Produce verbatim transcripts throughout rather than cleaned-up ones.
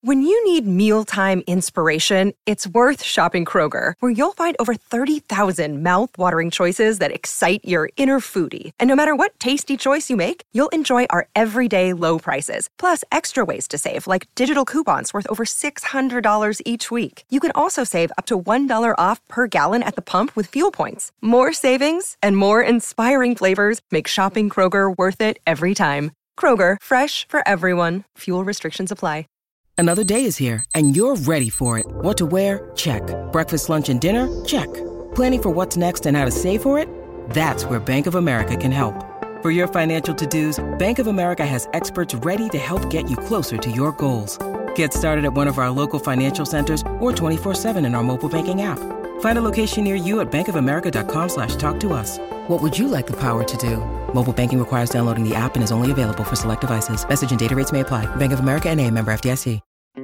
When you need mealtime inspiration, it's worth shopping Kroger, where you'll find over thirty thousand mouth-watering choices that excite your inner foodie. And no matter what tasty choice you make, you'll enjoy our everyday low prices, plus extra ways to save, like digital coupons worth over six hundred dollars each week. You can also save up to one dollar off per gallon at the pump with fuel points. More savings and more inspiring flavors make shopping Kroger worth it every time. Kroger, fresh for everyone. Fuel restrictions apply. Another day is here, and you're ready for it. What to wear? Check. Breakfast, lunch, and dinner? Check. Planning for what's next and how to save for it? That's where Bank of America can help. For your financial to-dos, Bank of America has experts ready to help get you closer to your goals. Get started at one of our local financial centers or twenty-four seven in our mobile banking app. Find a location near you at bankofamerica.com slash talk to us. What would you like the power to do? Mobile banking requires downloading the app and is only available for select devices. Message and data rates may apply. Bank of America N A, member F D I C.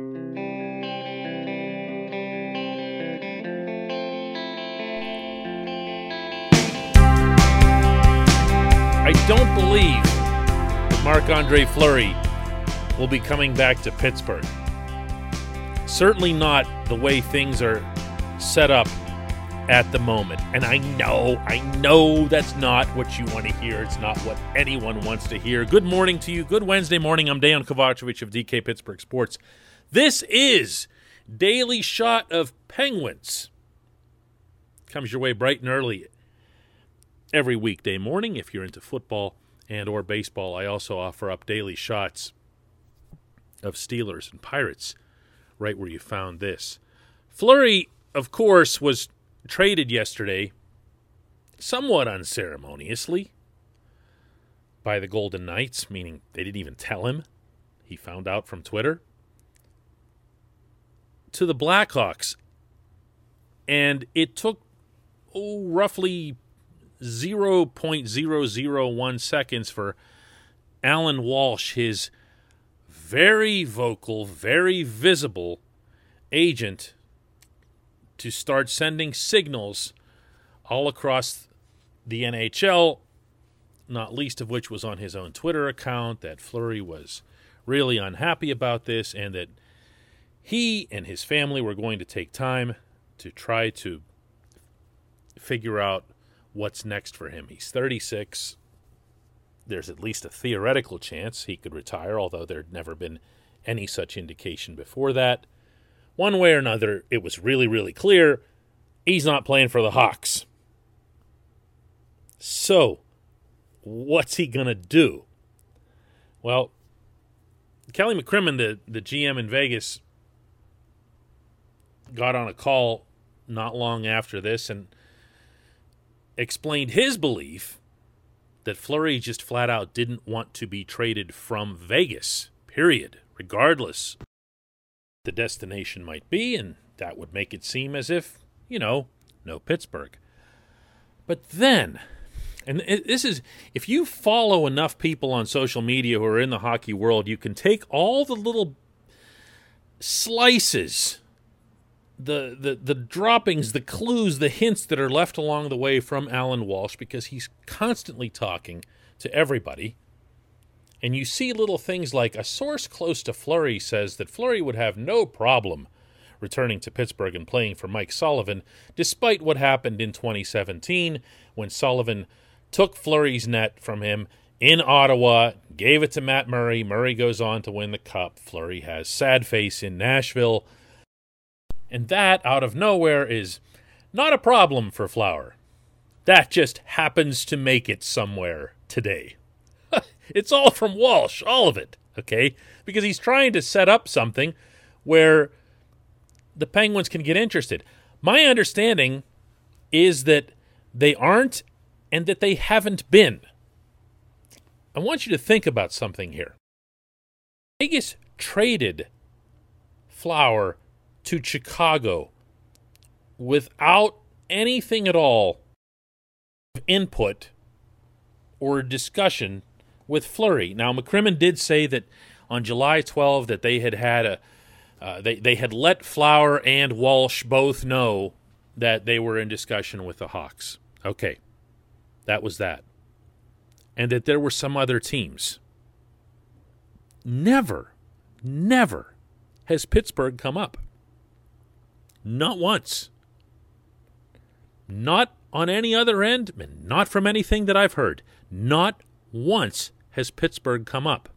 I don't believe that Marc-Andre Fleury will be coming back to Pittsburgh. Certainly not the way things are set up at the moment. And I know, I know that's not what you want to hear. It's not what anyone wants to hear. Good morning to you. Good Wednesday morning. I'm Dejan Kovacevic of D K Pittsburgh Sports. This is Daily Shot of Penguins. Comes your way bright and early every weekday morning. If you're into football and or baseball, I also offer up daily shots of Steelers and Pirates right where you found this. Fleury, of course, was traded yesterday somewhat unceremoniously by the Golden Knights, meaning they didn't even tell him. He found out from Twitter. To the Blackhawks. And it took oh, roughly zero point zero zero one seconds for Alan Walsh, his very vocal, very visible agent, to start sending signals all across the N H L, not least of which was on his own Twitter account, that Fleury was really unhappy about this and that he and his family were going to take time to try to figure out what's next for him. He's thirty-six. There's at least a theoretical chance he could retire, although there'd never been any such indication before that. One way or another, it was really, really clear he's not playing for the Hawks. So, what's he going to do? Well, Kelly McCrimmon, the, the G M in Vegas, got on a call not long after this and explained his belief that Fleury just flat out didn't want to be traded from Vegas, period, regardless the destination might be, and that would make it seem as if, you know, no Pittsburgh. But then, and this is, if you follow enough people on social media who are in the hockey world, you can take all the little slices, the, the the droppings, the clues, the hints that are left along the way from Alan Walsh, because he's constantly talking to everybody. And you see little things like a source close to Fleury says that Fleury would have no problem returning to Pittsburgh and playing for Mike Sullivan, despite what happened in twenty seventeen when Sullivan took Fleury's net from him in Ottawa, gave it to Matt Murray. Murray goes on to win the Cup. Fleury has sad face in Nashville. And that, out of nowhere, is not a problem for Flower. That just happens to make it somewhere today. It's all from Walsh, all of it, okay? Because he's trying to set up something where the Penguins can get interested. My understanding is that they aren't and that they haven't been. I want you to think about something here. Vegas traded Flower to Chicago without anything at all of input or discussion with Fleury. Now, McCrimmon did say that on July twelfth that they had had a uh, they they had let Flower and Walsh both know that they were in discussion with the Hawks. Okay, that was that, and that there were some other teams. Never, never has Pittsburgh come up. Not once. Not on any other end, and not from anything that I've heard. Not once has Pittsburgh come up.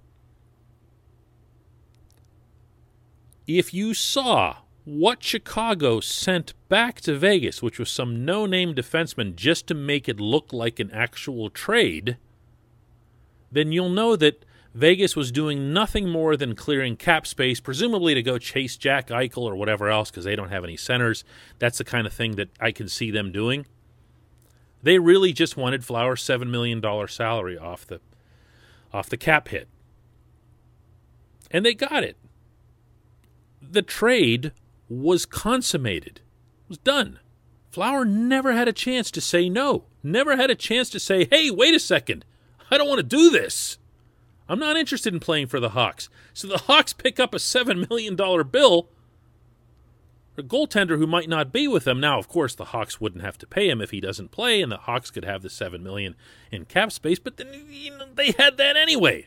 If you saw what Chicago sent back to Vegas, which was some no-name defenseman just to make it look like an actual trade, then you'll know that Vegas was doing nothing more than clearing cap space, presumably to go chase Jack Eichel or whatever else, because they don't have any centers. That's the kind of thing that I can see them doing. They really just wanted Flower's seven million dollars salary off the off the cap hit. And they got it. The trade was consummated. It was done. Flower never had a chance to say no. Never had a chance to say, hey, wait a second. I don't want to do this. I'm not interested in playing for the Hawks. So the Hawks pick up a seven million dollars bill for a goaltender who might not be with them. Now, of course, the Hawks wouldn't have to pay him if he doesn't play, and the Hawks could have the seven million dollars in cap space, but then you know, they had that anyway.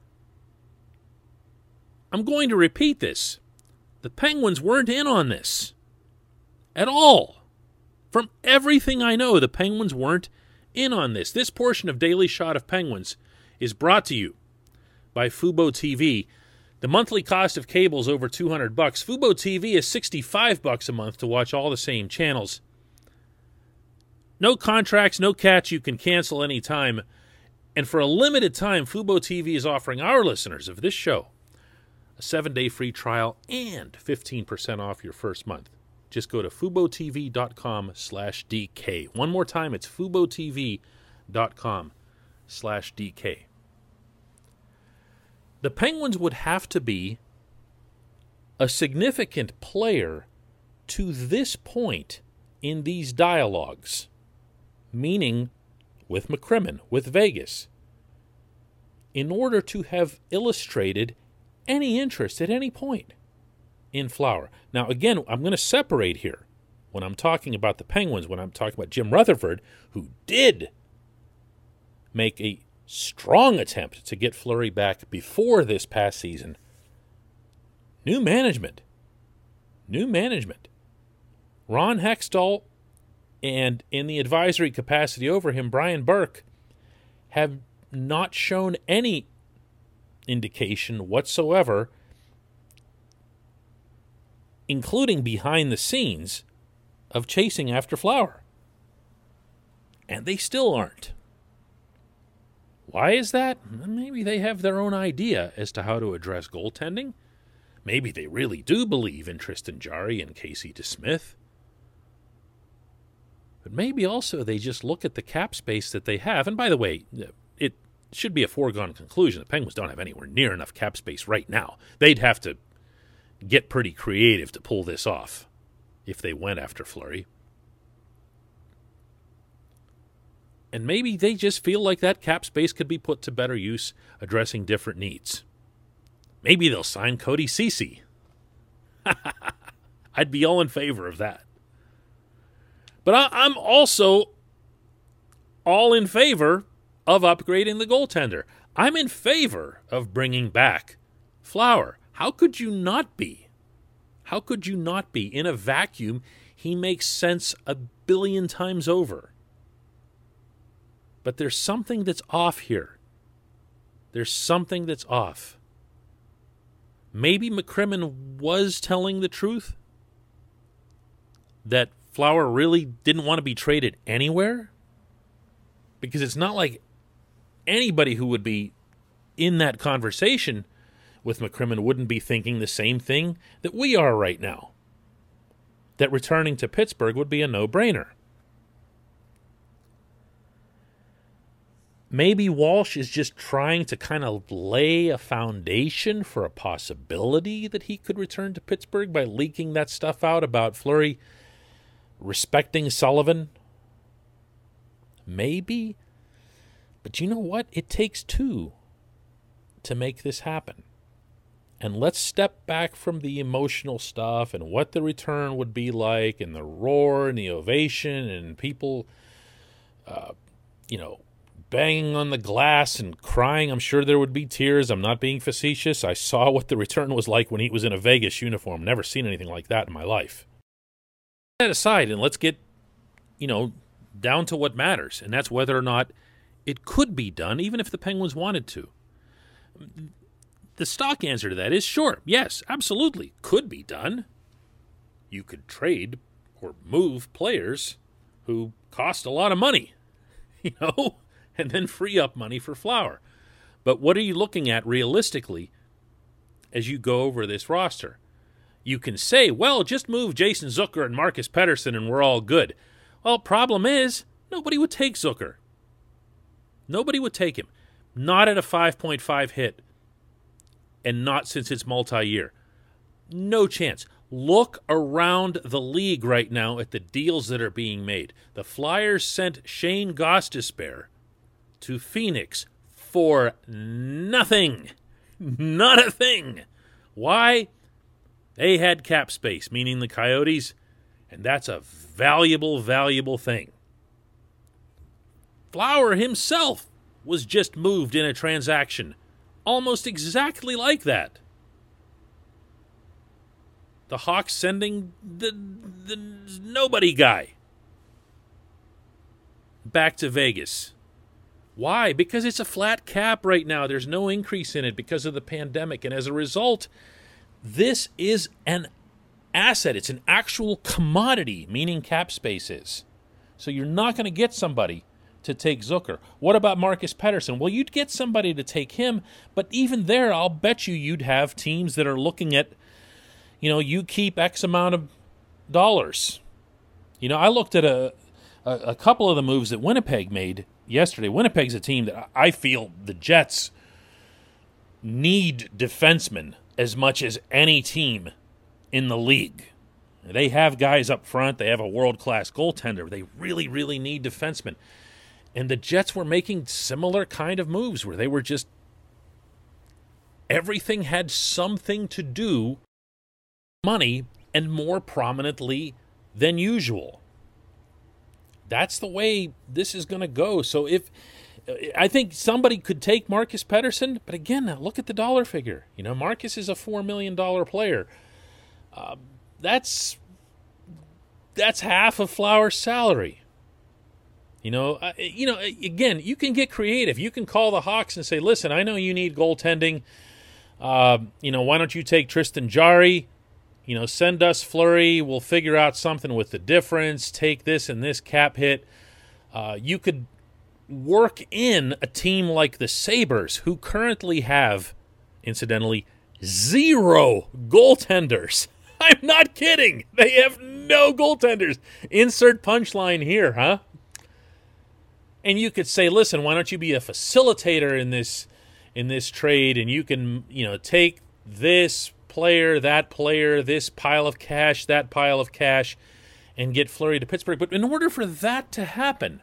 I'm going to repeat this. The Penguins weren't in on this at all. From everything I know, the Penguins weren't in on this. This portion of Daily Shot of Penguins is brought to you by Fubo T V. The monthly cost of cable is over two hundred bucks. Fubo T V is sixty-five bucks a month to watch all the same channels. No contracts, no catch. You can cancel anytime. And for a limited time, Fubo T V is offering our listeners of this show a seven-day free trial and fifteen percent off your first month. Just go to FuboTV.com slash DK. One more time, it's FuboTV.com slash DK. The Penguins would have to be a significant player to this point in these dialogues, meaning with McCrimmon, with Vegas, in order to have illustrated any interest at any point in Flower. Now, again, I'm going to separate here when I'm talking about the Penguins, when I'm talking about Jim Rutherford, who did make a strong attempt to get Fleury back before this past season. New management. New management. Ron Hextall and, in the advisory capacity over him, Brian Burke, have not shown any indication whatsoever, including behind the scenes, of chasing after Flower. And they still aren't. Why is that? Maybe they have their own idea as to how to address goaltending. Maybe they really do believe in Tristan Jarry and Casey DeSmith. But maybe also they just look at the cap space that they have. And by the way, it should be a foregone conclusion. The Penguins don't have anywhere near enough cap space right now. They'd have to get pretty creative to pull this off if they went after Fleury. And maybe they just feel like that cap space could be put to better use addressing different needs. Maybe they'll sign Cody Ceci. I'd be all in favor of that. But I, I'm also all in favor of upgrading the goaltender. I'm in favor of bringing back Flower. How could you not be? How could you not be? In a vacuum, he makes sense a billion times over. But there's something that's off here. There's something that's off. Maybe McCrimmon was telling the truth? That Flower really didn't want to be traded anywhere? Because it's not like anybody who would be in that conversation with McCrimmon wouldn't be thinking the same thing that we are right now. That returning to Pittsburgh would be a no-brainer. Maybe Walsh is just trying to kind of lay a foundation for a possibility that he could return to Pittsburgh by leaking that stuff out about Fleury respecting Sullivan. Maybe. But you know what? It takes two to make this happen. And let's step back from the emotional stuff and what the return would be like and the roar and the ovation and people, uh, you know, banging on the glass and crying. I'm sure there would be tears. I'm not being facetious. I saw what the return was like when he was in a Vegas uniform. Never seen anything like that in my life. Put that aside, and let's get, you know, down to what matters, and that's whether or not it could be done, even if the Penguins wanted to. The stock answer to that is sure, yes, absolutely, could be done. You could trade or move players who cost a lot of money, you know, and then free up money for Flower. But what are you looking at realistically as you go over this roster? You can say, well, just move Jason Zucker and Marcus Pettersson and we're all good. Well, problem is, nobody would take Zucker. Nobody would take him. Not at a five point five hit, and not since it's multi-year. No chance. Look around the league right now at the deals that are being made. The Flyers sent Shane Gostisbehere to Phoenix for nothing. Not a thing. Why? They had cap space, meaning the Coyotes, and that's a valuable, valuable thing. Flower himself was just moved in a transaction almost exactly like that. The Hawks sending the, the nobody guy back to Vegas. Why? Because it's a flat cap right now. There's no increase in it because of the pandemic. And as a result, this is an asset. It's an actual commodity, meaning cap space is. So you're not going to get somebody to take Zucker. What about Marcus Pettersson? Well, you'd get somebody to take him, but even there, I'll bet you you'd have teams that are looking at, you know, you keep X amount of dollars. You know, I looked at a, a, a couple of the moves that Winnipeg made yesterday. Winnipeg's a team that I feel the Jets need defensemen as much as any team in the league. They have guys up front. They have a world-class goaltender. They really, really need defensemen. And the Jets were making similar kind of moves where they were just, everything had something to do with money and more prominently than usual. That's the way this is going to go. So if, I think somebody could take Marcus Pettersson, but again, now look at the dollar figure. You know, Marcus is a four million dollars player. Uh, that's, that's half of Flower's salary. You know, uh, you know. Again, you can get creative. You can call the Hawks and say, listen, I know you need goaltending. Uh, you know, why don't you take Tristan Jarry? You know, send us Fleury. We'll figure out something with the difference. Take this and this cap hit. Uh, you could work in a team like the Sabres, who currently have, incidentally, zero goaltenders. I'm not kidding. They have no goaltenders. Insert punchline here, huh? And you could say, listen, why don't you be a facilitator in this in this trade, and you can, you know, take this player, that player, this pile of cash, that pile of cash, and get Fleury to Pittsburgh. But in order for that to happen,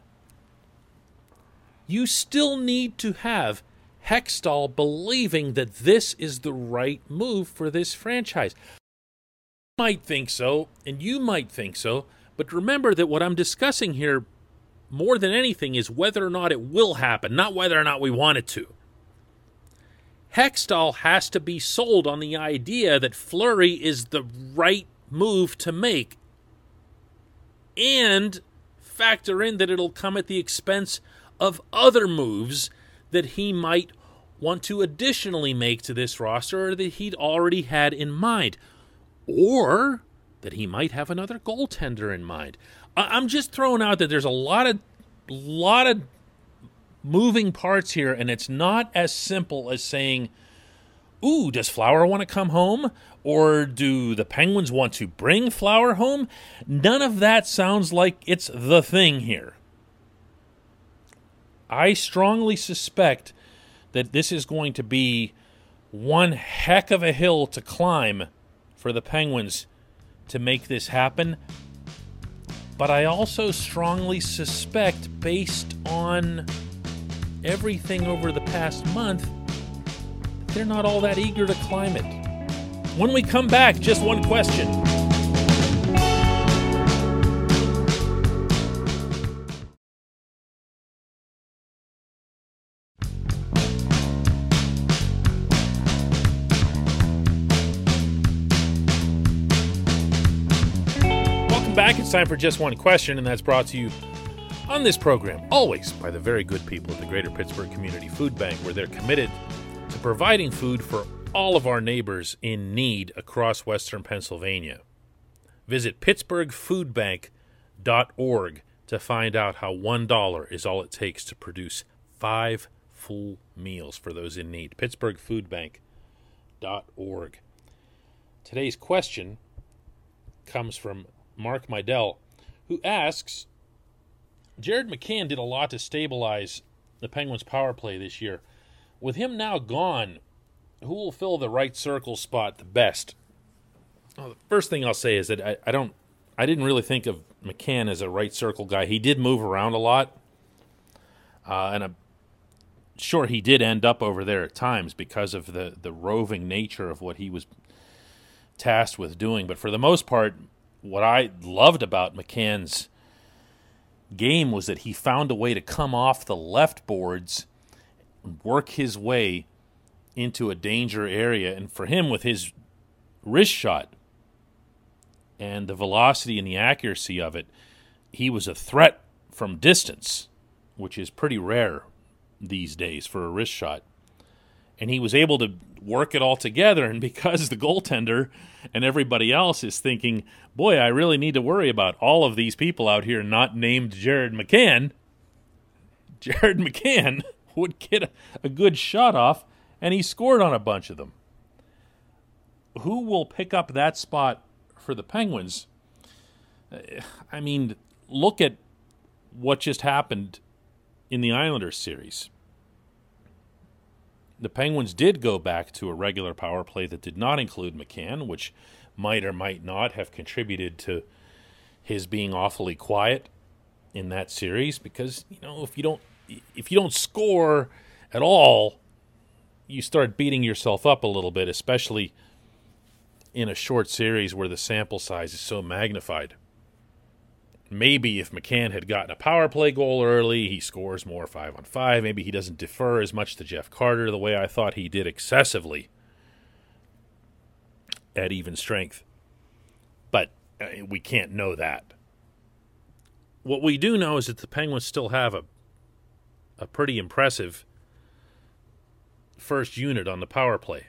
you still need to have Hextall believing that this is the right move for this franchise. You might think so, and you might think so, but remember that what I'm discussing here more than anything is whether or not it will happen, not whether or not we want it to. Hextall has to be sold on the idea that Fleury is the right move to make, and factor in that it'll come at the expense of other moves that he might want to additionally make to this roster or that he'd already had in mind, or that he might have another goaltender in mind. I'm just throwing out that there's a lot of lot of moving parts here, and it's not as simple as saying, ooh, does Flower want to come home? Or do the Penguins want to bring Flower home? None of that sounds like it's the thing here. I strongly suspect that this is going to be one heck of a hill to climb for the Penguins to make this happen. But I also strongly suspect, based on everything over the past month, they're not all that eager to climb it. When we come back, just one question. back. It's time for Just One Question, and that's brought to you on this program, always by the very good people at the Greater Pittsburgh Community Food Bank, where they're committed to providing food for all of our neighbors in need across Western Pennsylvania. Visit pittsburgh food bank dot org to find out how one dollar is all it takes to produce five full meals for those in need. pittsburgh food bank dot org. Today's question comes from Mark Meidel, who asks, Jared McCann did a lot to stabilize the Penguins' power play this year. With him now gone, who will fill the right circle spot the best? Well, the first thing I'll say is that I, I don't, I didn't really think of McCann as a right circle guy. He did move around a lot, uh, and I'm sure he did end up over there at times because of the, the roving nature of what he was tasked with doing. But for the most part, what I loved about McCann's game was that he found a way to come off the left boards, work his way into a danger area. And for him, with his wrist shot and the velocity and the accuracy of it, he was a threat from distance, which is pretty rare these days for a wrist shot. And he was able to work it all together, and because the goaltender and everybody else is thinking, boy, I really need to worry about all of these people out here not named Jared McCann, Jared McCann would get a, a good shot off, and he scored on a bunch of them. Who will pick up that spot for the Penguins? I mean, look at what just happened in the Islanders series. The Penguins did go back to a regular power play that did not include McCann, which might or might not have contributed to his being awfully quiet in that series, because, you know, if you don't if you don't score at all, you start beating yourself up a little bit, especially in a short series where the sample size is so magnified. Maybe if McCann had gotten a power play goal early, he scores more five on five. Maybe he doesn't defer as much to Jeff Carter the way I thought he did excessively at even strength. But uh, we can't know that. What we do know is that the Penguins still have a a pretty impressive first unit on the power play.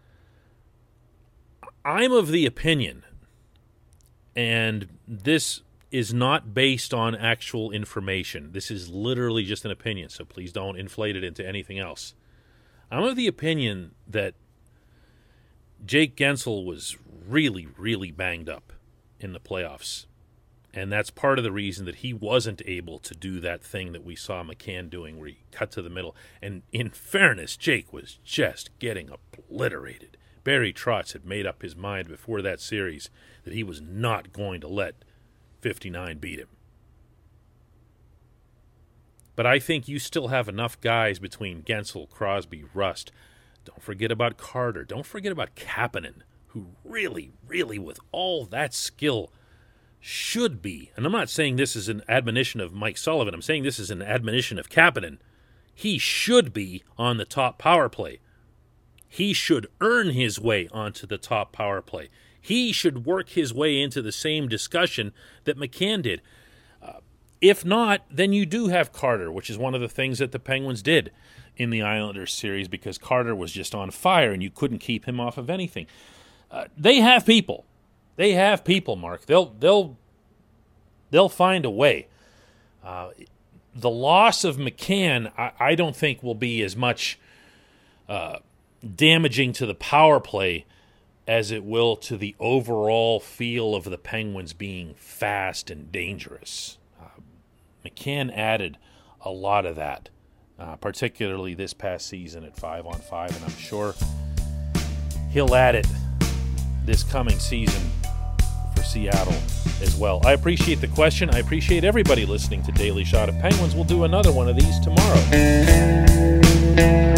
I'm of the opinion, and this is not based on actual information. This is literally just an opinion, so please don't inflate it into anything else. I'm of the opinion that Jake Guentzel was really, really banged up in the playoffs, and that's part of the reason that he wasn't able to do that thing that we saw McCann doing where he cut to the middle. And in fairness, Jake was just getting obliterated. Barry Trotz had made up his mind before that series that he was not going to let fifty-nine beat him. But I think you still have enough guys between Guentzel, Crosby, Rust. Don't forget about Carter. Don't forget about Kapanen, who really, really, with all that skill, should be, and I'm not saying this is an admonition of Mike Sullivan, I'm saying this is an admonition of Kapanen. He should be on the top power play. He should earn his way onto the top power play. He should work his way into the same discussion that McCann did. Uh, if not, then you do have Carter, which is one of the things that the Penguins did in the Islanders series, because Carter was just on fire and you couldn't keep him off of anything. Uh, they have people. They have people, Mark. They'll they'll they'll find a way. Uh, the loss of McCann, I, I don't think will be as much uh, damaging to the power play as it will to the overall feel of the Penguins being fast and dangerous. Uh, McCann added a lot of that, uh, particularly this past season at five on five, and I'm sure he'll add it this coming season for Seattle as well. I appreciate the question. I appreciate everybody listening to Daily Shot of Penguins. We'll do another one of these tomorrow.